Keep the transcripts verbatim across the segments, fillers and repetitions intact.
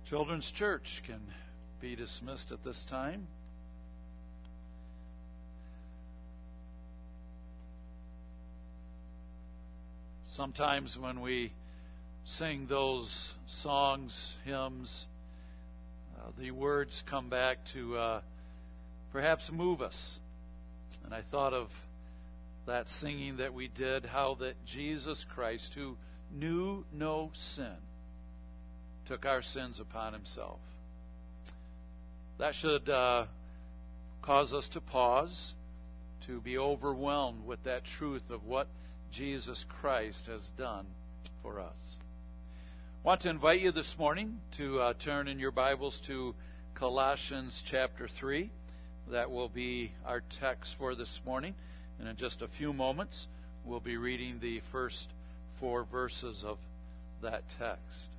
Children's Church can be dismissed at this time. Sometimes when we sing those songs, hymns, uh, the words come back to uh, perhaps move us. And I thought of that singing that we did, how that Jesus Christ, who knew no sin, took our sins upon himself. That should uh, cause us to pause, to be overwhelmed with that truth of what Jesus Christ has done for us. I want to invite you this morning to uh, turn in your Bibles to Colossians chapter three. That will be our text for this morning. And in just a few moments, we'll be reading the first four verses of that text.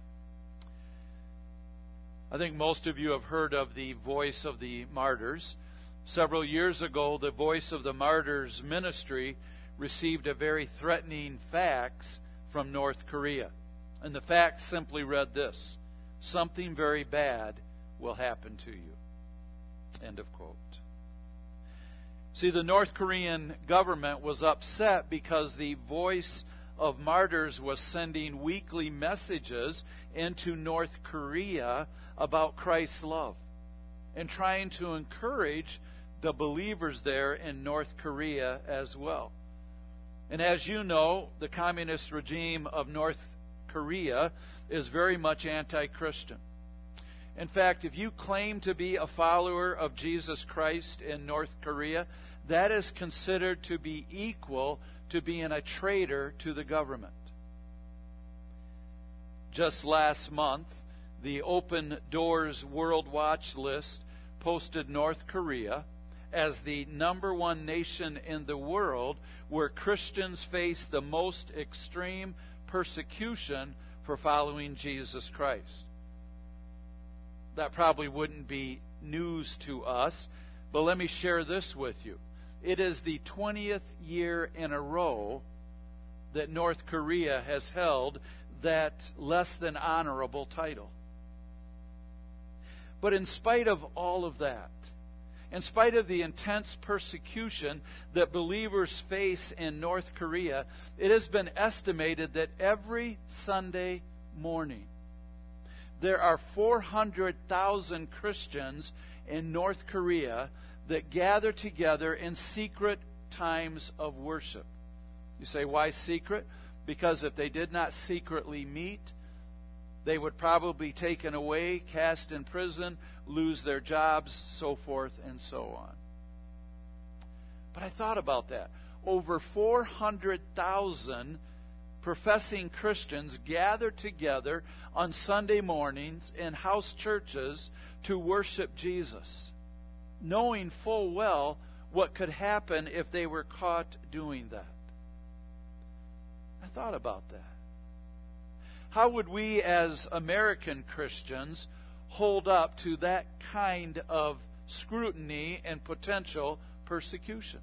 I think most of you have heard of the Voice of the Martyrs. Several years ago, the Voice of the Martyrs ministry received a very threatening fax from North Korea. And the fax simply read this: "Something very bad will happen to you." End of quote. See, the North Korean government was upset because the Voice of Martyrs was sending weekly messages into North Korea about Christ's love and trying to encourage the believers there in North Korea as well. And as you know, the communist regime of North Korea is very much anti-Christian. In fact, if you claim to be a follower of Jesus Christ in North Korea, that is considered to be equal to being a traitor to the government. Just last month, the Open Doors World Watch List posted North Korea as the number one nation in the world where Christians face the most extreme persecution for following Jesus Christ. That probably wouldn't be news to us, but let me share this with you. It is the twentieth year in a row that North Korea has held that less than honorable title. But in spite of all of that, in spite of the intense persecution that believers face in North Korea, it has been estimated that every Sunday morning there are four hundred thousand Christians in North Korea that gather together in secret times of worship. You say, why secret? Because if they did not secretly meet, they would probably be taken away, cast in prison, lose their jobs, so forth and so on. But I thought about that. Over four hundred thousand professing Christians gather together on Sunday mornings in house churches to worship Jesus, knowing full well what could happen if they were caught doing that. I thought about that. How would we as American Christians hold up to that kind of scrutiny and potential persecution?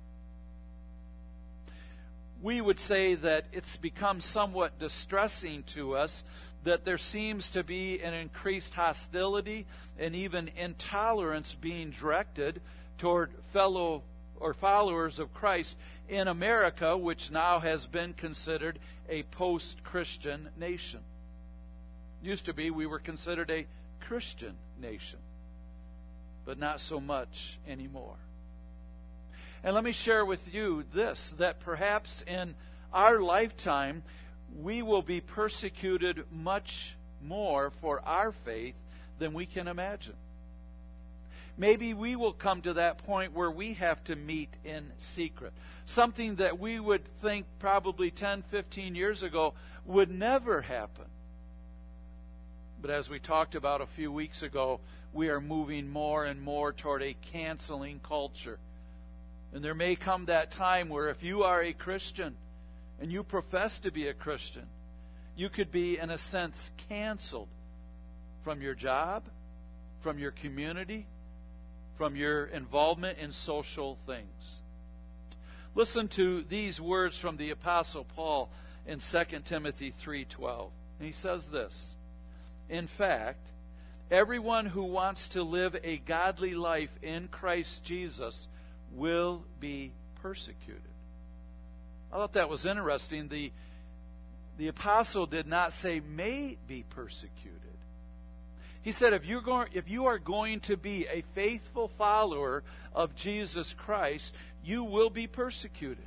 We would say that it's become somewhat distressing to us that there seems to be an increased hostility and even intolerance being directed toward fellow or followers of Christ in America, which now has been considered a post-Christian nation. Used to be we were considered a Christian nation, but not so much anymore. And let me share with you this, that perhaps in our lifetime we will be persecuted much more for our faith than we can imagine. Maybe we will come to that point where we have to meet in secret. Something that we would think probably ten, fifteen years ago would never happen. But as we talked about a few weeks ago, we are moving more and more toward a canceling culture. And there may come that time where if you are a Christian and you profess to be a Christian, you could be, in a sense, canceled from your job, from your community, from your involvement in social things. Listen to these words from the Apostle Paul in Second Timothy three twelve. And he says this: "In fact, Everyone who wants to live a godly life in Christ Jesus will be persecuted. I thought that was interesting. The, the apostle did not say may be persecuted. He said if you're going, if you are going to be a faithful follower of Jesus Christ, you will be persecuted.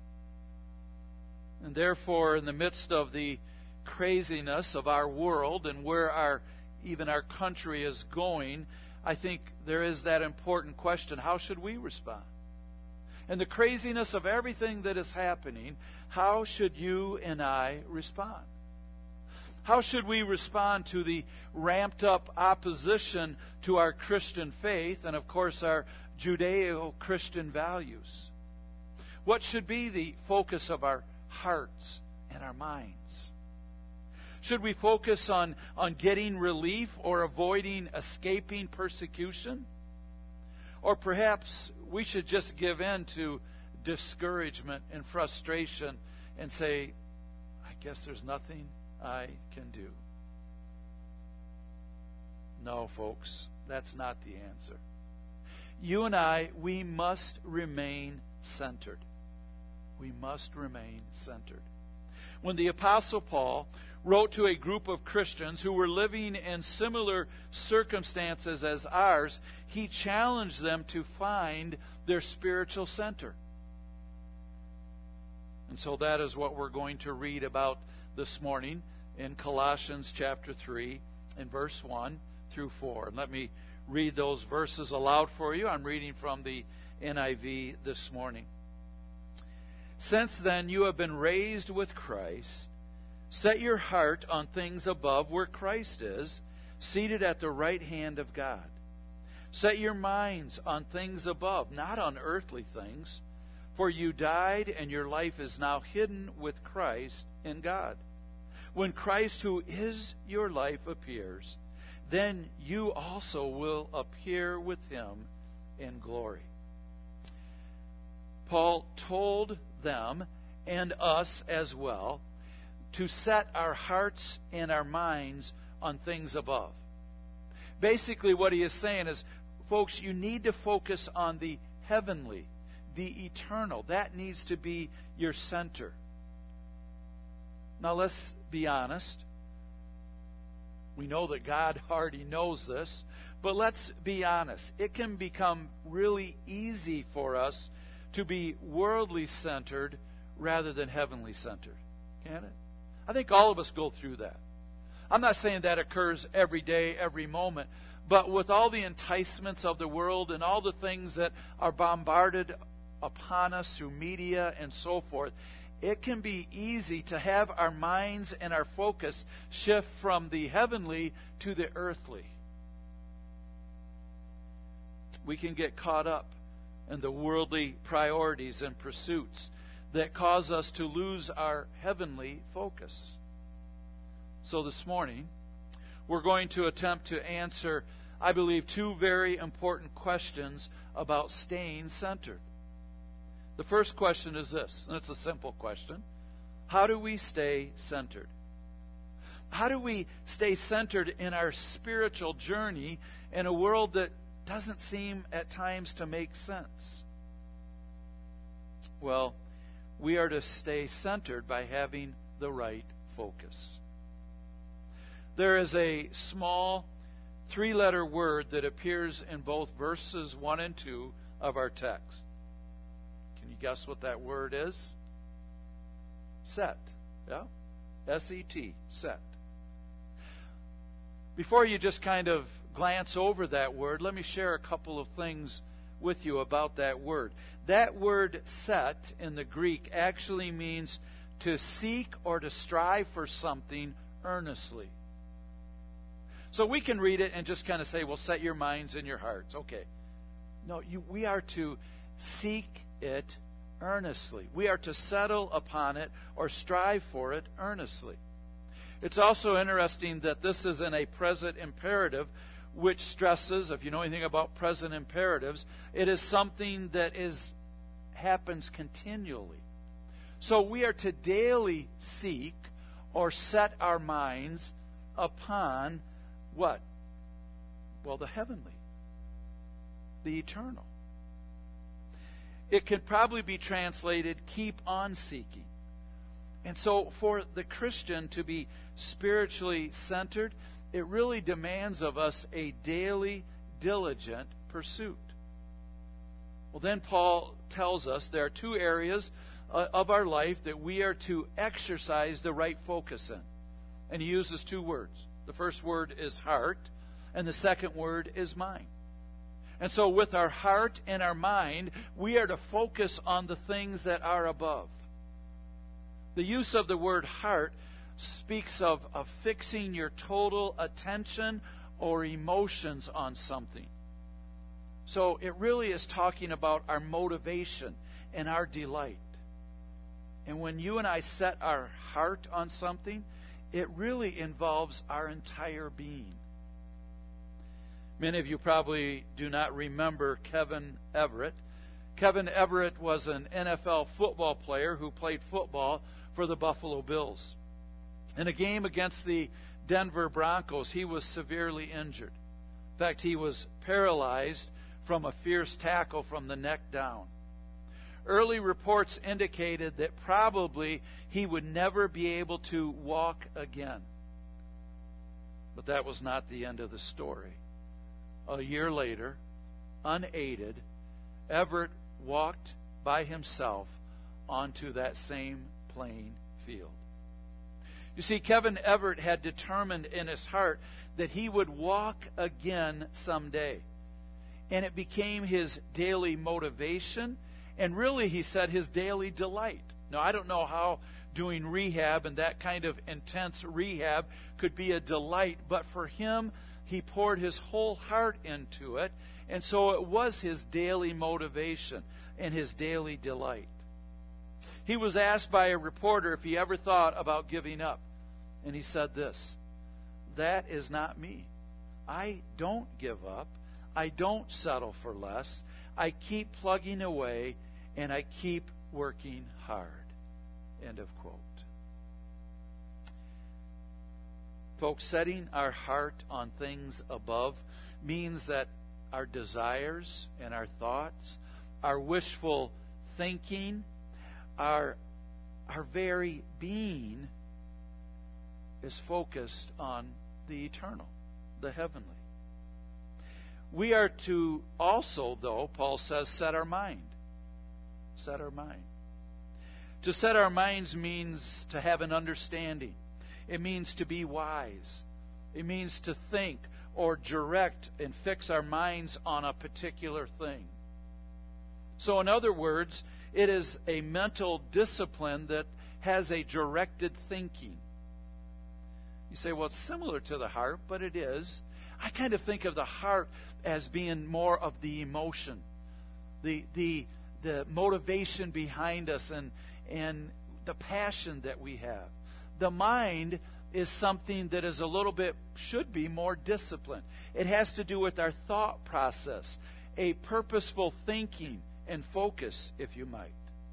And therefore, in the midst of the craziness of our world and where our even our country is going, I think there is that important question: how should we respond? And the craziness of everything that is happening, how should you and I respond? How should we respond to the ramped up opposition to our Christian faith and, of course, our Judeo-Christian values? What should be the focus of our hearts and our minds? Should we focus on, on getting relief or avoiding escaping persecution? Or perhaps we should just give in to discouragement and frustration and say, I guess there's nothing I can do. No, folks, that's not the answer. You and I, we must remain centered. We must remain centered. When the Apostle Paul wrote to a group of Christians who were living in similar circumstances as ours, he challenged them to find their spiritual center. And so that is what we're going to read about this morning in Colossians chapter three and verse one through four. And let me read those verses aloud for you. I'm reading from the N I V this morning. Since then you have been raised with Christ, set your heart on things above where Christ is, seated at the right hand of God. Set your minds on things above, not on earthly things, for you died and your life is now hidden with Christ in God. When Christ, who is your life, appears, then you also will appear with him in glory. Paul told them, and us as well, to set our hearts and our minds on things above. Basically what he is saying is, folks, you need to focus on the heavenly, the eternal. That needs to be your center. Now let's be honest. We know that God already knows this, but let's be honest. It can become really easy for us to be worldly centered rather than heavenly centered. Can it? I think all of us go through that. I'm not saying that occurs every day, every moment, but with all the enticements of the world and all the things that are bombarded upon us through media and so forth, it can be easy to have our minds and our focus shift from the heavenly to the earthly. We can get caught up in the worldly priorities and pursuits that cause us to lose our heavenly focus. So this morning, we're going to attempt to answer, I believe, two very important questions about staying centered. The first question is this, and it's a simple question. How do we stay centered? How do we stay centered in our spiritual journey in a world that doesn't seem at times to make sense? Well, we are to stay centered by having the right focus. There is a small three-letter word that appears in both verses one and two of our text. Can you guess what that word is? Set. Yeah? S E T. Set. Before you just kind of glance over that word, let me share a couple of things with you about that word. That word set in the Greek actually means to seek or to strive for something earnestly. So we can read it and just kind of say, well, set your minds and your hearts. Okay. No, you, we are to seek it earnestly. We are to settle upon it or strive for it earnestly. It's also interesting that this is in a present imperative, which stresses, if you know anything about present imperatives, it is something that is happens continually. So we are to daily seek or set our minds upon what? Well, the heavenly, the eternal. It could probably be translated, keep on seeking. And so for the Christian to be spiritually centered, it really demands of us a daily, diligent pursuit. Well, then Paul tells us there are two areas uh, of our life that we are to exercise the right focus in. And he uses two words. The first word is heart, and the second word is mind. And so with our heart and our mind, we are to focus on the things that are above. The use of the word heart speaks of, of fixing your total attention or emotions on something. So it really is talking about our motivation and our delight. And when you and I set our heart on something, it really involves our entire being. Many of you probably do not remember Kevin Everett. Kevin Everett was an N F L football player who played football for the Buffalo Bills. In a game against the Denver Broncos, he was severely injured. In fact, he was paralyzed from a fierce tackle from the neck down. Early reports indicated that probably he would never be able to walk again. But that was not the end of the story. A year later, unaided, Everett walked by himself onto that same playing field. You see, Kevin Everett had determined in his heart that he would walk again someday. And it became his daily motivation, and really, he said, his daily delight. Now, I don't know how doing rehab and that kind of intense rehab could be a delight, but for him, he poured his whole heart into it, and so it was his daily motivation and his daily delight. He was asked by a reporter if he ever thought about giving up, and he said this, "That is not me. I don't give up. I don't settle for less. I keep plugging away, and I keep working hard." End of quote. Folks, setting our heart on things above means that our desires and our thoughts, our wishful thinking, our, our very being is focused on the eternal, the heavenly. We are to also, though, Paul says, set our mind. Set our mind. To set our minds means to have an understanding. It means to be wise. It means to think or direct and fix our minds on a particular thing. So in other words, it is a mental discipline that has a directed thinking. You say, well, it's similar to the heart, but it is. I kind of think of the heart as being more of the emotion, the the the motivation behind us, and and the passion that we have. The mind is something that is a little bit, should be more disciplined. It has to do with our thought process, a purposeful thinking and focus, if you might.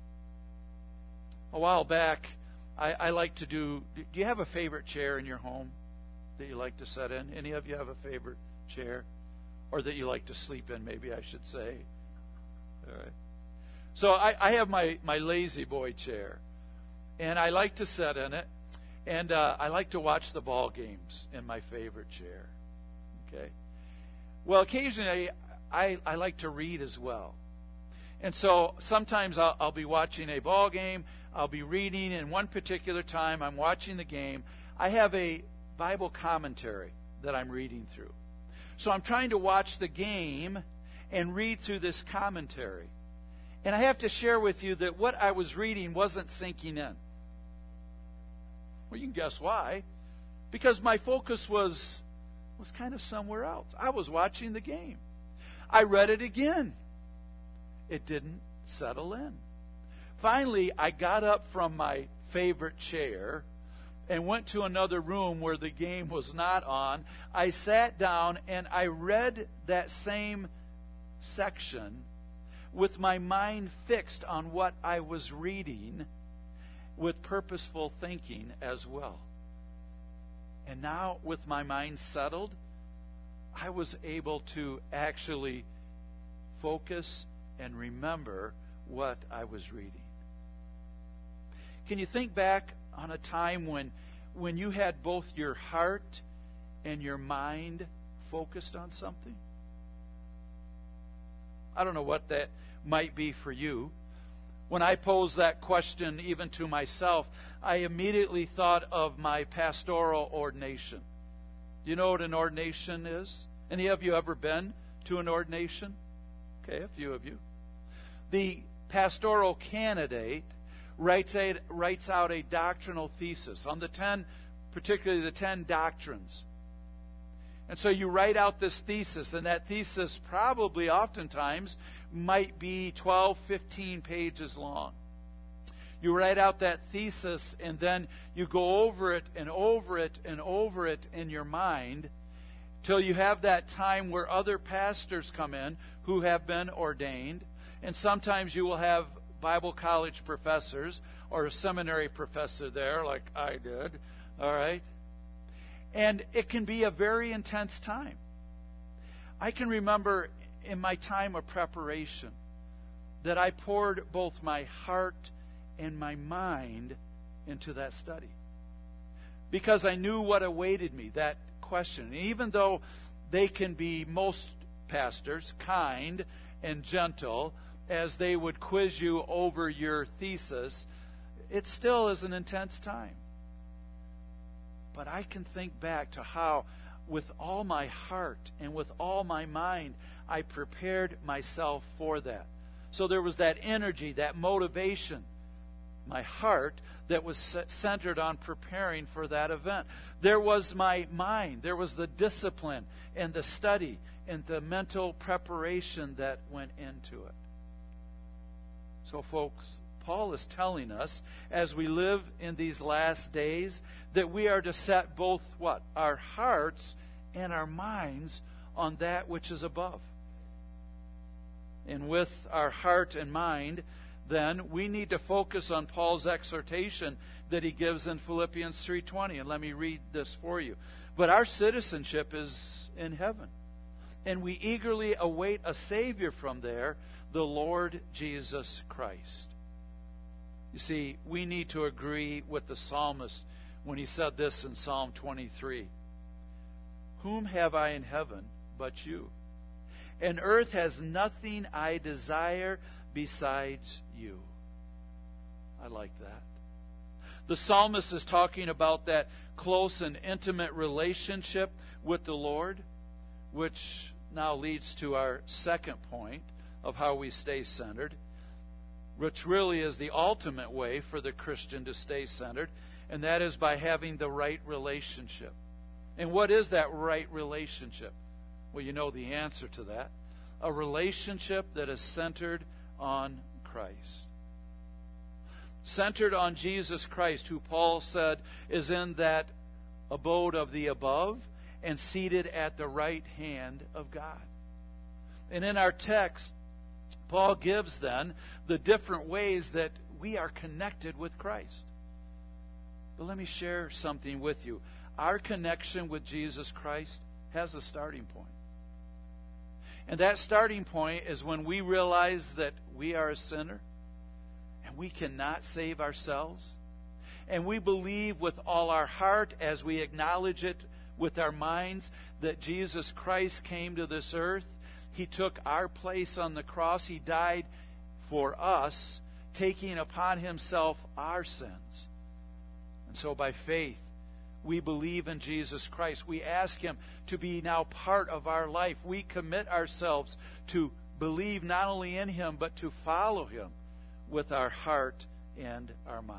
A while back, I, I like to do, do you have a favorite chair in your home that you like to sit in? Any of you have a favorite chair? Or that you like to sleep in, maybe I should say. All right. So I, I have my, my lazy boy chair. And I like to sit in it. And uh, I like to watch the ball games in my favorite chair. Okay. Well, occasionally I, I like to read as well. And so sometimes I'll, I'll be watching a ball game. I'll be reading. And one particular time I'm watching the game. I have a Bible commentary that I'm reading through. So I'm trying to watch the game and read through this commentary. And I have to share with you that what I was reading wasn't sinking in. Well, you can guess why. Because my focus was was kind of somewhere else. I was watching the game. I read it again. It didn't settle in. Finally, I got up from my favorite chair and went to another room where the game was not on. I sat down and I read that same section with my mind fixed on what I was reading, with purposeful thinking as well. And now, with my mind settled, I was able to actually focus and remember what I was reading. Can you think back on a time when when you had both your heart and your mind focused on something? I don't know what that might be for you. When I posed that question even to myself, I immediately thought of my pastoral ordination. Do you know what an ordination is? Any of you ever been to an ordination? Okay, a few of you. The pastoral candidate writes, a, writes out a doctrinal thesis on the ten, particularly the ten doctrines. And so you write out this thesis, and that thesis probably oftentimes might be twelve, fifteen pages long. You write out that thesis, and then you go over it and over it and over it in your mind till you have that time where other pastors come in who have been ordained. And sometimes you will have Bible college professors or a seminary professor there, like I did. All right? And it can be a very intense time. I can remember in my time of preparation that I poured both my heart and my mind into that study, because I knew what awaited me, that question. And even though they can be, most pastors, kind and gentle as they would quiz you over your thesis, it still is an intense time. But I can think back to how, with all my heart and with all my mind, I prepared myself for that. So there was that energy, that motivation, my heart, that was centered on preparing for that event. There was my mind. There was the discipline and the study and the mental preparation that went into it. So, folks, Paul is telling us, as we live in these last days, that we are to set both what? Our hearts and our minds on that which is above. And with our heart and mind, then, we need to focus on Paul's exhortation that he gives in Philippians three twenty. And let me read this for you. But our citizenship is in heaven, and we eagerly await a Savior from there, the Lord Jesus Christ. You see, we need to agree with the psalmist when he said this in Psalm twenty-three. Whom have I in heaven but you? And earth has nothing I desire besides you. I like that. The psalmist is talking about that close and intimate relationship with the Lord, which now leads to our second point of how we stay centered, which really is the ultimate way for the Christian to stay centered, and that is by having the right relationship. And what is that right relationship? Well, you know the answer to that. A relationship that is centered on Christ. Centered on Jesus Christ, who Paul said is in that abode of the above and seated at the right hand of God. And in our text, Paul gives then the different ways that we are connected with Christ. But let me share something with you. Our connection with Jesus Christ has a starting point. And that starting point is when we realize that we are a sinner and we cannot save ourselves. And we believe with all our heart, as we acknowledge it with our minds, that Jesus Christ came to this earth. He took our place on the cross. He died for us, taking upon himself our sins. And so by faith, we believe in Jesus Christ. We ask him to be now part of our life. We commit ourselves to believe not only in him, but to follow him with our heart and our mind.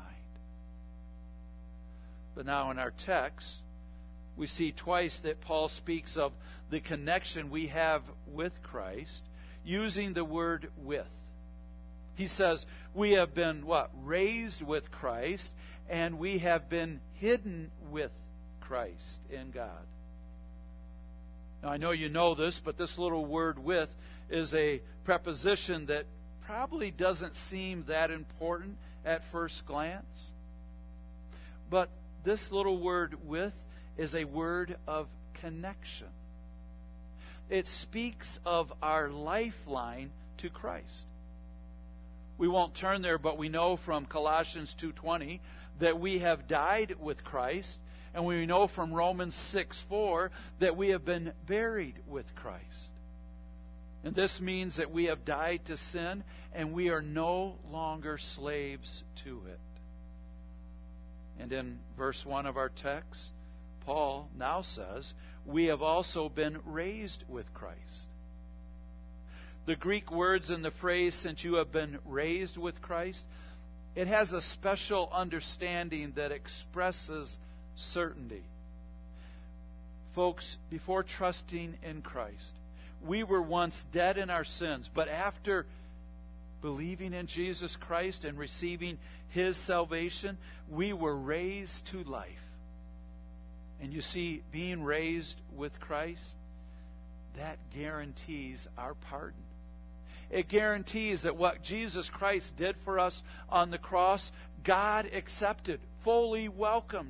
But now in our text, we see twice that Paul speaks of the connection we have with Christ, using the word with. He says, we have been, what? Raised with Christ, and we have been hidden with Christ in God. Now, I know you know this, but this little word with is a preposition that probably doesn't seem that important at first glance. But this little word with is a word of connection. it speaks of our lifeline to Christ. We won't turn there, but we know from Colossians two twenty that we have died with Christ, and we know from Romans six four that we have been buried with Christ. And this means that we have died to sin, and we are no longer slaves to it. And in verse one of our text, Paul now says, we have also been raised with Christ. The Greek words in the phrase, since you have been raised with Christ, it has a special understanding that expresses certainty. Folks, before trusting in Christ, we were once dead in our sins, but after believing in Jesus Christ and receiving His salvation, we were raised to life. And you see, being raised with Christ, that guarantees our pardon. It guarantees that what Jesus Christ did for us on the cross, God accepted, fully welcomed.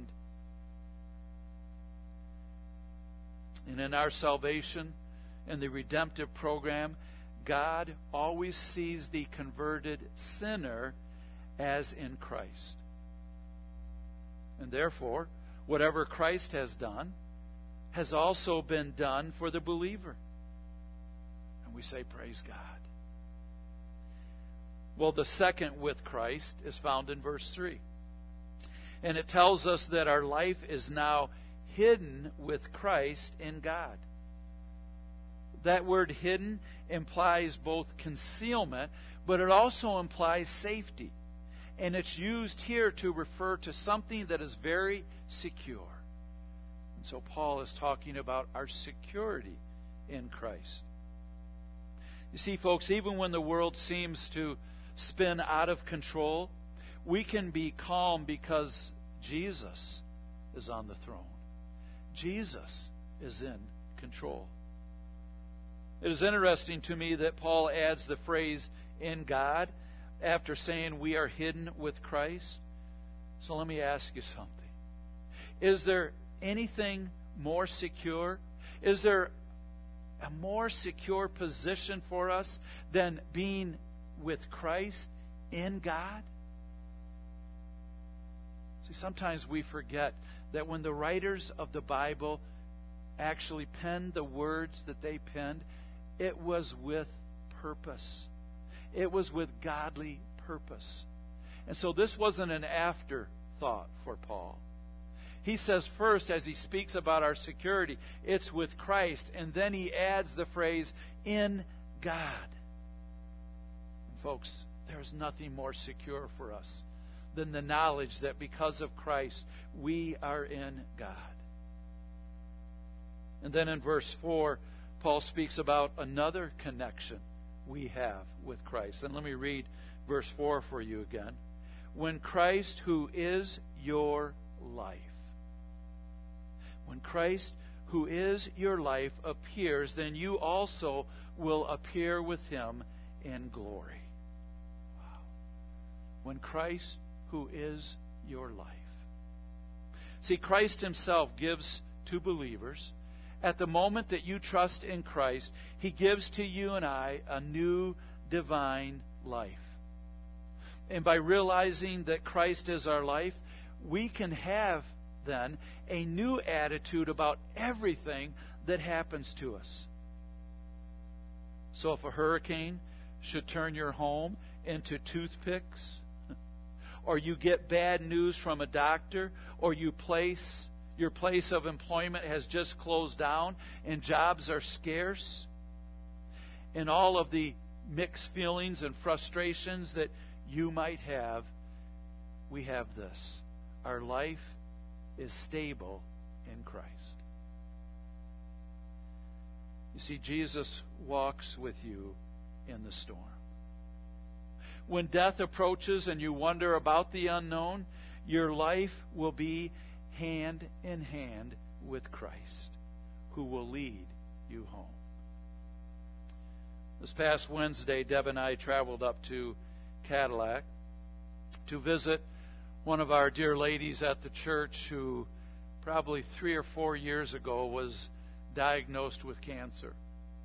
And in our salvation, in the redemptive program, God always sees the converted sinner as in Christ. And therefore, whatever Christ has done has also been done for the believer. And we say, praise God. Well, the second with Christ is found in verse three. And it tells us that our life is now hidden with Christ in God. That word hidden implies both concealment, but it also implies safety. And it's used here to refer to something that is very secure. And so Paul is talking about our security in Christ. You see, folks, even when the world seems to spin out of control, we can be calm because Jesus is on the throne. Jesus is in control. It is interesting to me that Paul adds the phrase, in God, after saying we are hidden with Christ. So let me ask you something. Is there anything more secure? Is there a more secure position for us than being with Christ in God? See, sometimes we forget that when the writers of the Bible actually penned the words that they penned, it was with purpose. It was with godly purpose. And so this wasn't an afterthought for Paul. He says first, as he speaks about our security, it's with Christ. And then he adds the phrase, in God. And folks, there's nothing more secure for us than the knowledge that because of Christ, we are in God. And then in verse four, Paul speaks about another connection we have with Christ. And let me read verse four for you again. When Christ, who is your life, when Christ, who is your life, appears, then you also will appear with Him in glory. Wow. When Christ, who is your life. See, Christ Himself gives to believers, at the moment that you trust in Christ, He gives to you and I a new divine life. And by realizing that Christ is our life, we can have then a new attitude about everything that happens to us. So if a hurricane should turn your home into toothpicks, or you get bad news from a doctor, or you place your place of employment has just closed down and jobs are scarce, and all of the mixed feelings and frustrations that you might have, we have this. Our life is stable in Christ. You see, Jesus walks with you in the storm. When death approaches and you wonder about the unknown, your life will be hand in hand with Christ, who will lead you home. This past Wednesday, Deb and I traveled up to Cadillac to visit one of our dear ladies at the church who probably three or four years ago was diagnosed with cancer.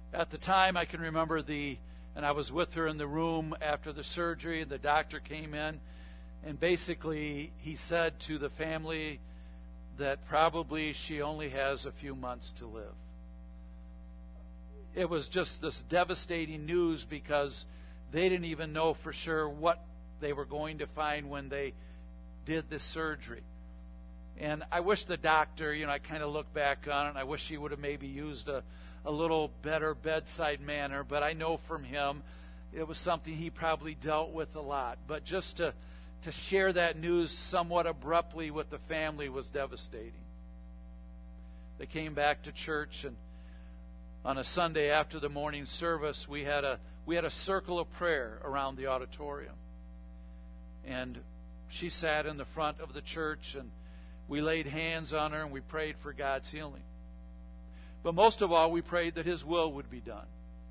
At the time, I can remember the, and I was with her in the room after the surgery, and the doctor came in, and basically he said to the family that probably she only has a few months to live. It was just this devastating news because they didn't even know for sure what they were going to find when they did this surgery. And I wish the doctor, you know, I kind of look back on it, and I wish he would have maybe used a, a little better bedside manner, but I know from him it was something he probably dealt with a lot. But just to, to share that news somewhat abruptly with the family was devastating. They came back to church, and on a Sunday after the morning service, we had a we had a circle of prayer around the auditorium. And she sat in the front of the church, and we laid hands on her, and we prayed for God's healing. But most of all, we prayed that His will would be done.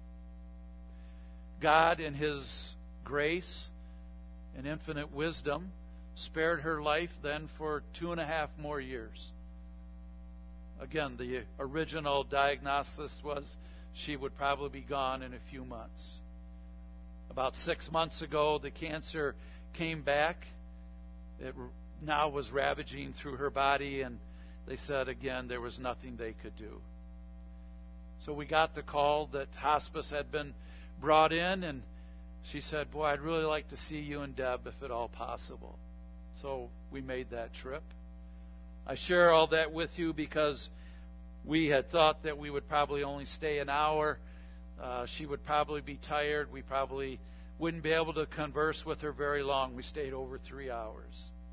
God, in His grace and infinite wisdom, spared her life then for two and a half more years. Again, the original diagnosis was she would probably be gone in a few months. About six months ago, the cancer came back. It now was ravaging through her body, and they said again there was nothing they could do. So we got the call that hospice had been brought in, and she said, "Boy, I'd really like to see you and Deb if at all possible." So we made that trip. I share all that with you because we had thought that we would probably only stay an hour. Uh, she would probably be tired. We probably wouldn't be able to converse with her very long. We stayed over three hours.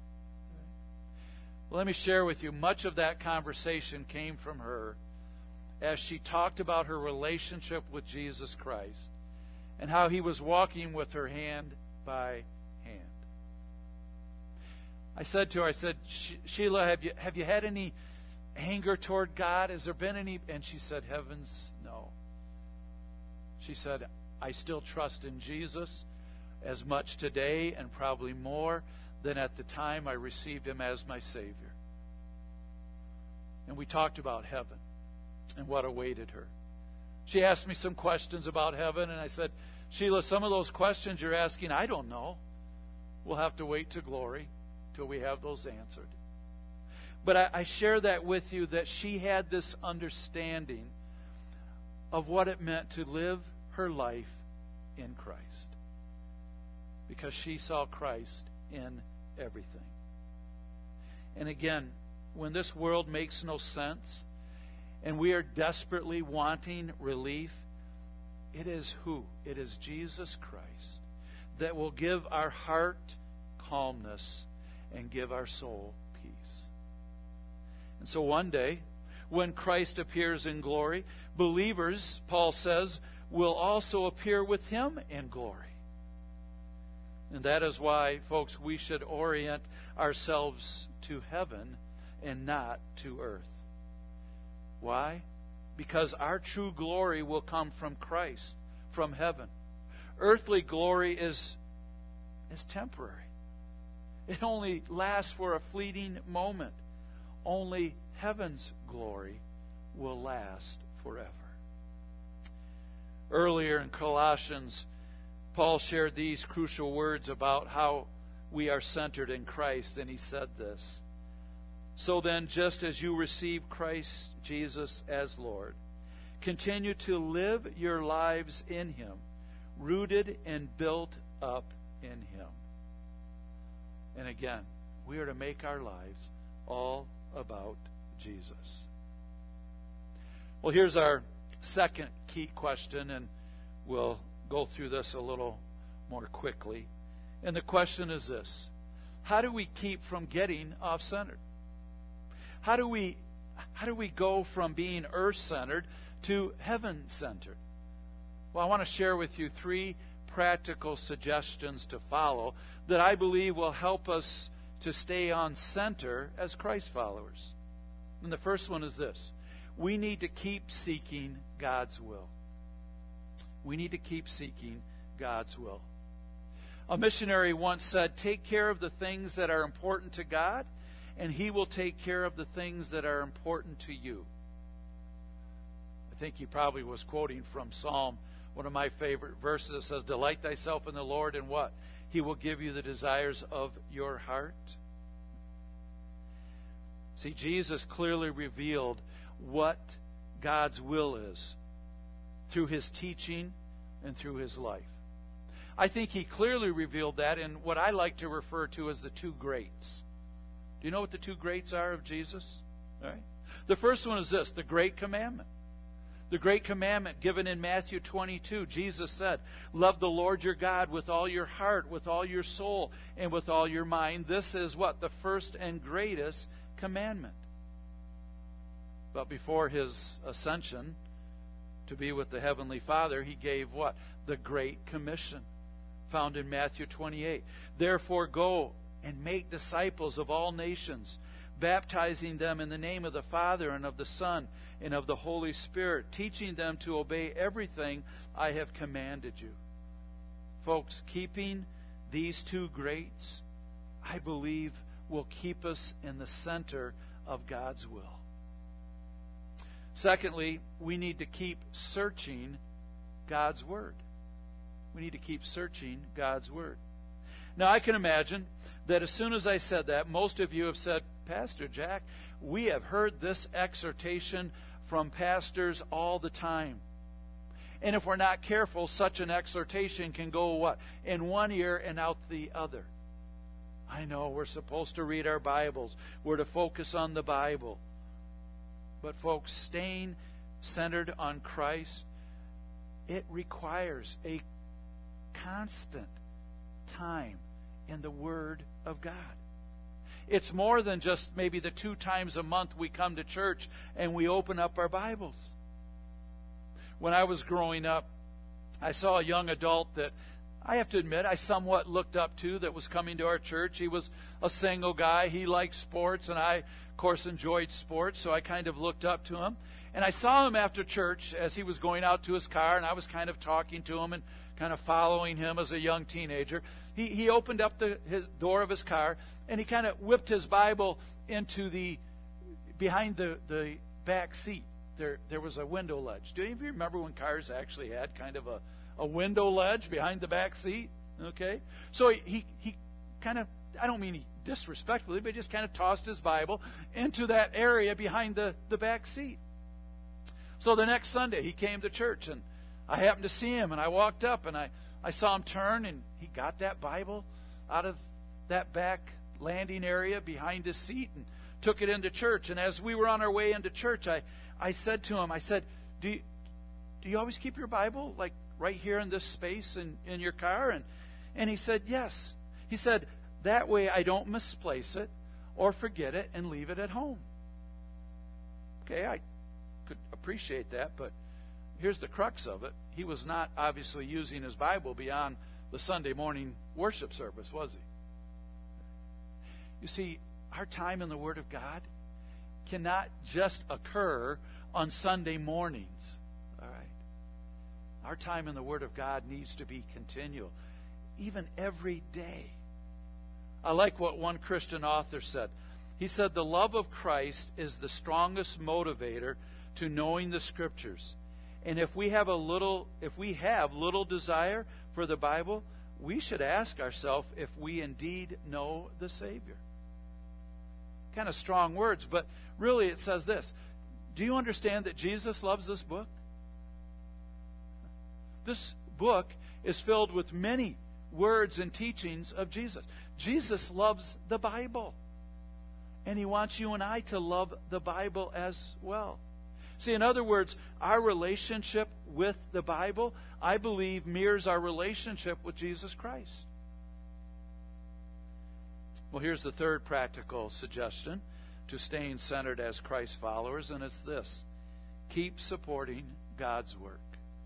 Well, let me share with you, much of that conversation came from her as she talked about her relationship with Jesus Christ and how He was walking with her hand by hand. I said to her, I said, "Sheila, have you have you had any anger toward God? Has there been any?" And she said, "Heavens, no." She said, "I still trust in Jesus as much today and probably more than at the time I received Him as my Savior." And we talked about heaven and what awaited her. She asked me some questions about heaven, and I said, "Sheila, some of those questions you're asking, I don't know. We'll have to wait to glory till we have those answered." But I, I share that with you, that she had this understanding of what it meant to live her life in Christ, because she saw Christ in everything. And again, when this world makes no sense and we are desperately wanting relief, it is who? It is Jesus Christ that will give our heart calmness and give our soul peace. And so one day, when Christ appears in glory, believers, Paul says, will also appear with Him in glory. And that is why, folks, we should orient ourselves to heaven and not to earth. Why? Because our true glory will come from Christ, from heaven. Earthly glory is, is temporary. It only lasts for a fleeting moment. Only heaven's glory will last forever. Earlier in Colossians, Paul shared these crucial words about how we are centered in Christ, and he said this: "So then, just as you receive Christ Jesus as Lord, continue to live your lives in Him, rooted and built up in Him." And again, we are to make our lives all about Jesus. Well, here's our second key question, and we'll go through this a little more quickly. And the question is this: how do we keep from getting off-centered? How do we how do we go from being earth-centered to heaven-centered? Well, I want to share with you three practical suggestions to follow that I believe will help us to stay on center as Christ followers. And the first one is this: we need to keep seeking God's will. We need to keep seeking God's will. A missionary once said, "Take care of the things that are important to God, and He will take care of the things that are important to you." I think he probably was quoting from Psalm, one of my favorite verses. It says, delight thyself in the Lord, and what? He will give you the desires of your heart. See, Jesus clearly revealed what God's will is through his teaching and through his life. I think he clearly revealed that in what I like to refer to as the two greats. Do you know what the two greats are of Jesus? All right. The first one is this, the great commandment. The great commandment given in Matthew twenty-two, Jesus said, love the Lord your God with all your heart, with all your soul, and with all your mind. This is what? The first and greatest commandment. But before his ascension to be with the Heavenly Father, he gave what? The Great Commission, found in Matthew twenty-eight. Therefore go and make disciples of all nations, baptizing them in the name of the Father and of the Son and of the Holy Spirit, teaching them to obey everything I have commanded you. Folks, keeping these two greats, I believe, will keep us in the center of God's will. Secondly, we need to keep searching God's Word. We need to keep searching God's Word. Now, I can imagine that as soon as I said that, most of you have said, Pastor Jack, we have heard this exhortation from pastors all the time. And if we're not careful, such an exhortation can go what? In one ear and out the other. I know we're supposed to read our Bibles. We're to focus on the Bible. But folks, staying centered on Christ, it requires a constant time in the Word of God. It's more than just maybe the two times a month we come to church and we open up our Bibles. When I was growing up, I saw a young adult that I have to admit I somewhat looked up to that was coming to our church. He was a single guy. He liked sports, and I, of course, enjoyed sports, so I kind of looked up to him. And I saw him after church as he was going out to his car, and I was kind of talking to him and kind of following him as a young teenager. He he opened up the his door of his car, and he kind of whipped his Bible into the, behind the, the back seat. There there was a window ledge. Do any of you remember when cars actually had kind of a, a window ledge behind the back seat? Okay? So he, he, he kind of, I don't mean he disrespectfully, but he just kind of tossed his Bible into that area behind the, the back seat. So the next Sunday he came to church, and I happened to see him, and I walked up, and I, I saw him turn, and he got that Bible out of that back landing area behind his seat and took it into church. And as we were on our way into church, I, I said to him, I said, do you, do you always keep your Bible like right here in this space in, in your car? And, and he said, yes. He said, that way I don't misplace it or forget it and leave it at home. Okay, I could appreciate that, but here's the crux of it. He was not obviously using his Bible beyond the Sunday morning worship service, was he? You see, our time in the Word of God cannot just occur on Sunday mornings. All right. Our time in the Word of God needs to be continual, even every day. I like what one Christian author said. He said, the love of Christ is the strongest motivator to knowing the Scriptures. And if we have a little, if we have little desire for the Bible, we should ask ourselves if we indeed know the Savior. Kind of strong words, but really it says this. Do you understand that Jesus loves this book? This book is filled with many words and teachings of Jesus. Jesus loves the Bible. And He wants you and I to love the Bible as well. See, in other words, our relationship with the Bible, I believe, mirrors our relationship with Jesus Christ. Well, here's the third practical suggestion to staying centered as Christ followers, and it's this. Keep supporting God's work.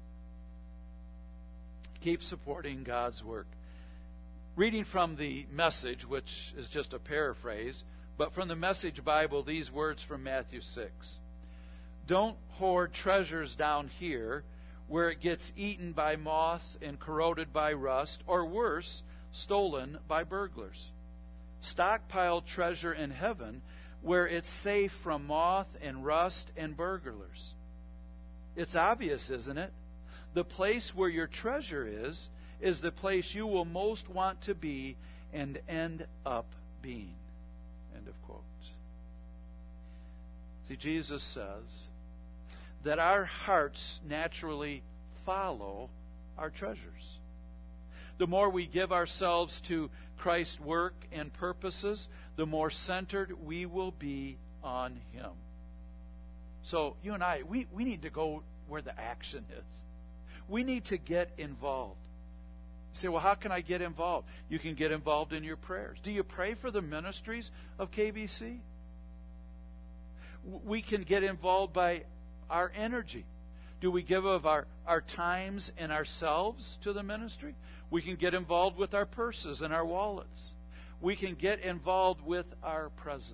Keep supporting God's work. Reading from the Message, which is just a paraphrase, but from the Message Bible, these words from Matthew six. Don't hoard treasures down here where it gets eaten by moths and corroded by rust, or worse, stolen by burglars. Stockpile treasure in heaven where it's safe from moth and rust and burglars. It's obvious, isn't it? The place where your treasure is, is the place you will most want to be and end up being. End of quote. See, Jesus says that our hearts naturally follow our treasures. The more we give ourselves to Christ's work and purposes, the more centered we will be on Him. So you and I, we, we need to go where the action is. We need to get involved. You say, well, how can I get involved? You can get involved in your prayers. Do you pray for the ministries of K B C? We can get involved by our energy. Do we give of our, our times and ourselves to the ministry? We can get involved with our purses and our wallets. We can get involved with our presence.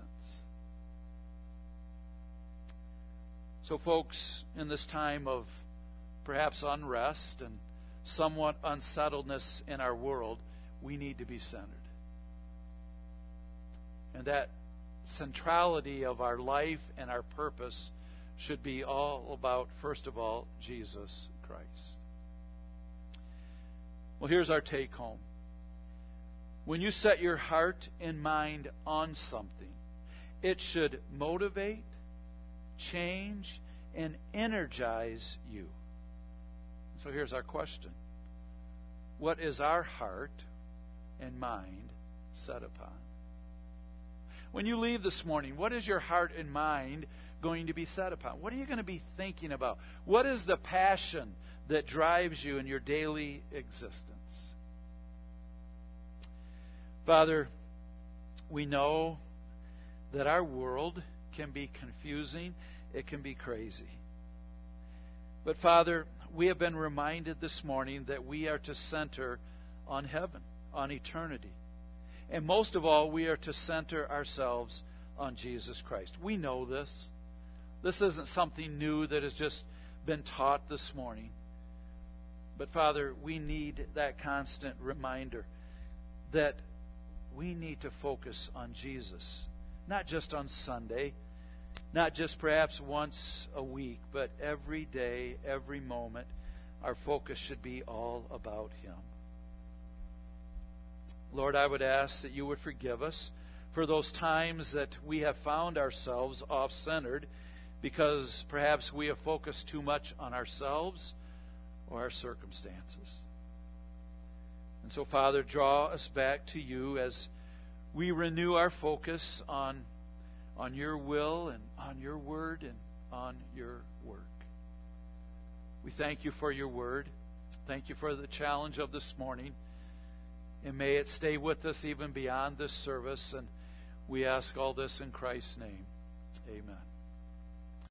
So, folks, in this time of perhaps unrest and somewhat unsettledness in our world, we need to be centered. And that centrality of our life and our purpose should be all about, first of all, Jesus Christ. Well, here's our take home. When you set your heart and mind on something, it should motivate, change, and energize you. So here's our question. What is our heart and mind set upon? When you leave this morning, what is your heart and mind going to be set upon? What are you going to be thinking about? What is the passion that drives you in your daily existence? Father, we know that our world can be confusing. It can be crazy. But Father, we have been reminded this morning that we are to center on heaven, on eternity. And most of all, we are to center ourselves on Jesus Christ. We know this. This isn't something new that has just been taught this morning. But Father, we need that constant reminder that we need to focus on Jesus. Not just on Sunday, not just perhaps once a week, but every day, every moment, our focus should be all about Him. Lord, I would ask that you would forgive us for those times that we have found ourselves off-centered because perhaps we have focused too much on ourselves or our circumstances. And so, Father, draw us back to you as we renew our focus on, on your will and on your word and on your work. We thank you for your word. Thank you for the challenge of this morning. And may it stay with us even beyond this service. And we ask all this in Christ's name. Amen.